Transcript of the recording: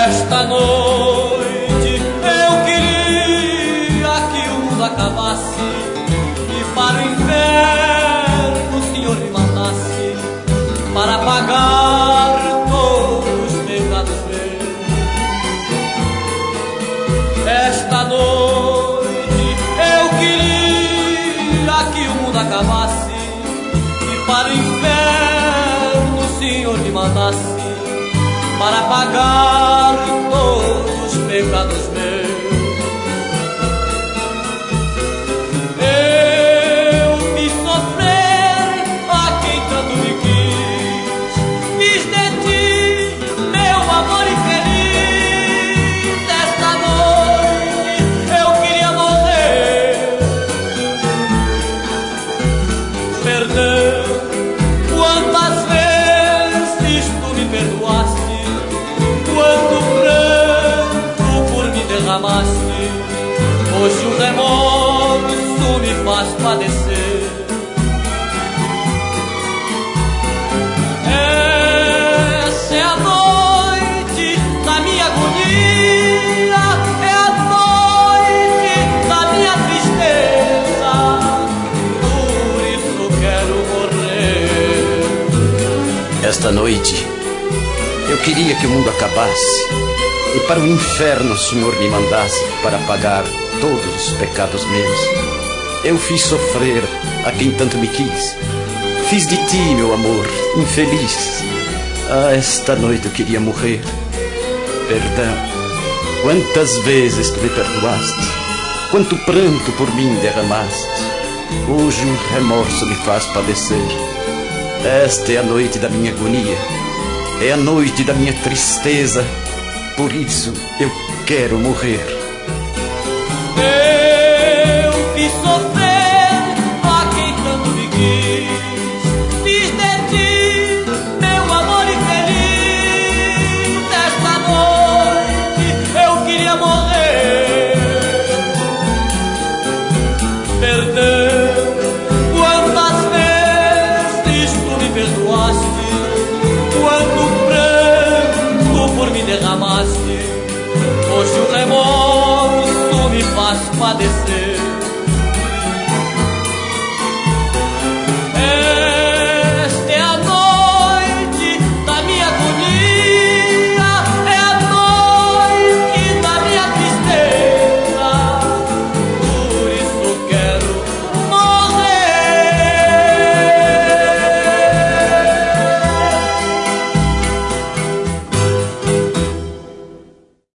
Esta noite eu queria que o mundo acabasse e para o inferno o Senhor me mandasse para pagar todos os pecados meus. Esta noite eu queria que o mundo acabasse e para o inferno o Senhor me mandasse para pagar todos os pecados meus. Eu fiz sofrer a quem tanto me quis, fiz de ti meu amor infeliz. Esta noite eu queria morrer. Perdão, quantas vezes tu me perdoaste, quanto pranto por me derramaste. Hoje o remorso me faz padecer. Essa é a noite da minha agonia, é a noite da minha tristeza. Por isso quero morrer. Esta noite eu queria que o mundo acabasse e para o inferno o Senhor me mandasse para pagar todos os pecados meus. Eu fiz sofrer a quem tanto me quis, fiz de ti, meu amor, infeliz. Ah, esta noite eu queria morrer. Perdão, quantas vezes tu me perdoaste, quanto pranto por mim derramaste. Hoje o remorso me faz padecer. Esta é a noite da minha agonia, é a noite da minha tristeza. Por isso eu quero morrer. Eu fiz sofrer a quem tanto me quis, fiz de ti meu amor infeliz. Esta noite eu queria morrer. Perdão, quantas vezes tu me perdoaste, quanto pranto por me derramaste. Hoje o remorso me faz padecer.